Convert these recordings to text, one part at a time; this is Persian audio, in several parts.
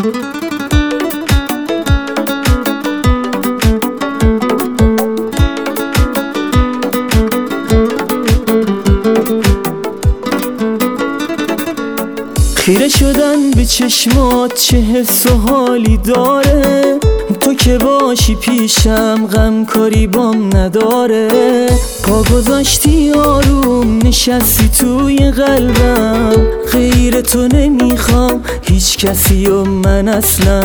خیره شدن به چشمات چه حس و حالی داره، تو که باشی پیشم غم کاری بام نداره. پا گذاشتی آروم نشستی توی قلبم، غیر تو نمیخوام هیچ کسی و من اصلا.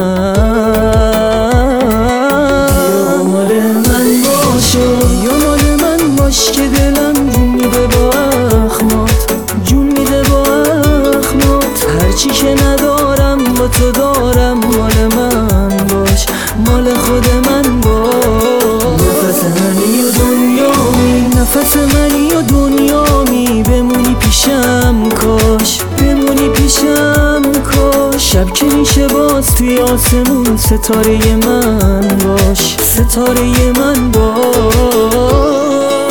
یا مال من باش یا مال من باش که دلم جون میده با اخمات، جون میده با اخمات. هرچی که ندارم با تو دارم، مال من باش مال خود من باش. نفس منی و دنیامی، نفس منی و دنیامی، بمونی پیشم کاش، بمونی پیشم کاش. شب که میشه باز توی آسمون ستاره من باش، ستاره من باش.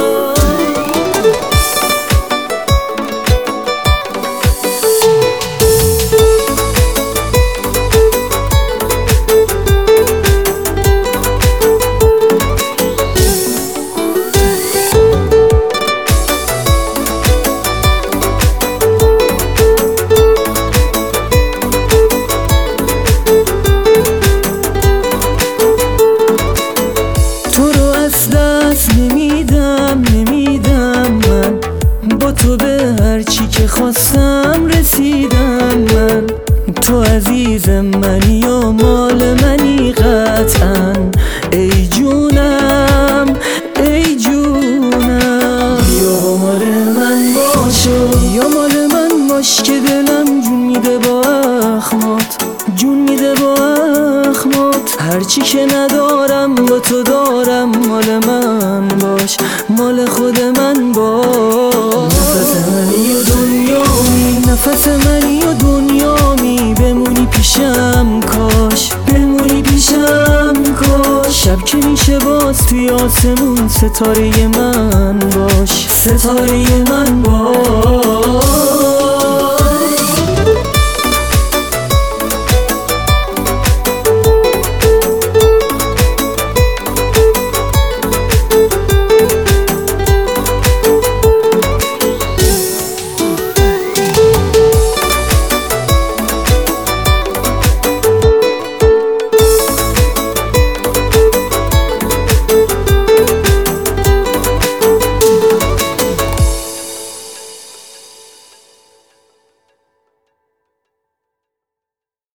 نمیدم من با تو به هر چی که خواستم رسیدم من. تو عزیز منی یا مال منی قطعا، ای جونم ای جونم. یا مال من باش یا مال من باش که دلم جون میده با اخمات، جون میده با اخمات. هرچی که ندارم با تو دارم، مال من باش مال خود من باش. نفس منی و دنیامی، نفس منی و دنیامی، بمونی پیشم کاش، بمونی پیشم کاش. شب که میشه باز توی آسمون ستاره من باش، ستاره من باش.